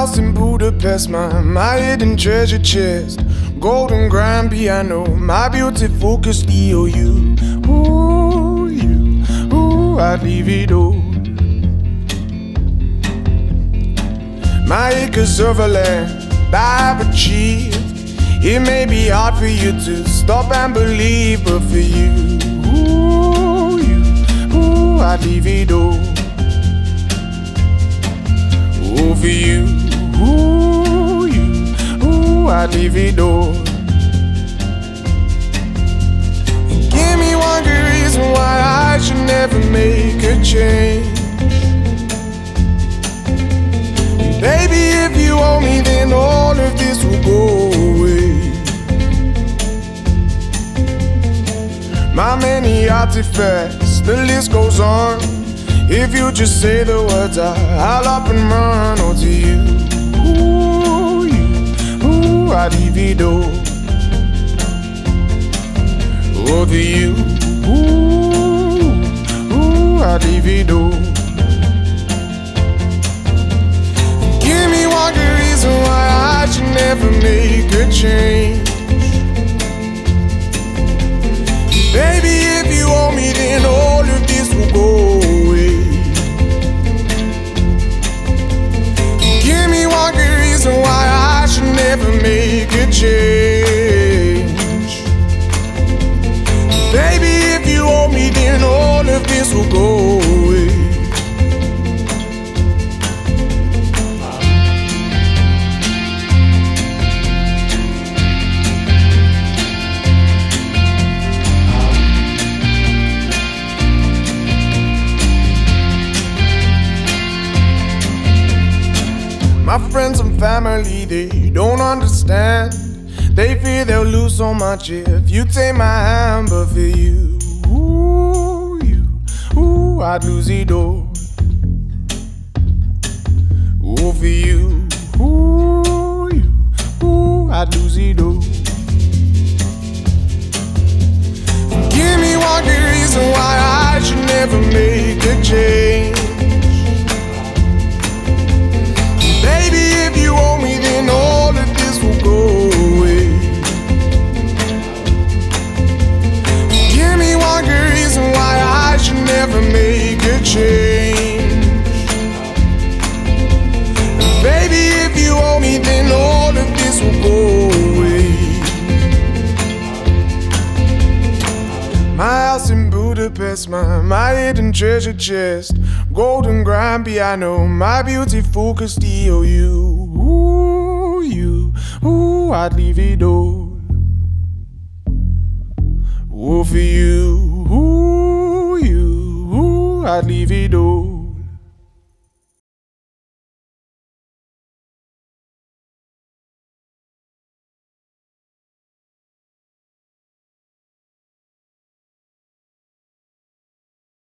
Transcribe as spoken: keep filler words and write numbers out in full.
house in Budapest, my, my hidden treasure chest, golden grand piano, my beauty focus E O U. Ooh, you, ooh, I'd leave it all. My acres of land I've achieved. It may be hard for you to stop and believe, but for you, ooh, you, ooh, I'd leave it all. Ooh, for you, ooh, you, ooh, I'd leave it all. And give me one good reason why I should never make a change. Baby, if you owe me, then all of this will go away. My many artifacts, the list goes on. If you just say the words, I, I'll up and run. Oh, to you, ooh, you, ooh, I'd leave it all. Oh, to you, ooh, ooh, I'd leave it all. Give me one good reason why I should never make a change. Baby, if you owe me, then all of this will go away. Give me one good reason why I should never make a change. Baby, if you owe me, then all of this will go away. My friends and family, they don't understand. They fear they'll lose so much if you take my hand. But for you, ooh, you, ooh, I'd lose it all. Ooh, for you, ooh, you, ooh, I'd lose it all. Give me one good reason why I should never make a change. Baby, if you owe me, then all of this will go away. Give me one good reason why I should never make a change. Baby, if you owe me, then all of this will go away. My house in Budapest, my, my hidden treasure chest, golden grand piano, my beauty focused E O U. Ooh, you, ooh, I'd leave it all. Ooh, for you, ooh, you, ooh, I'd leave it all.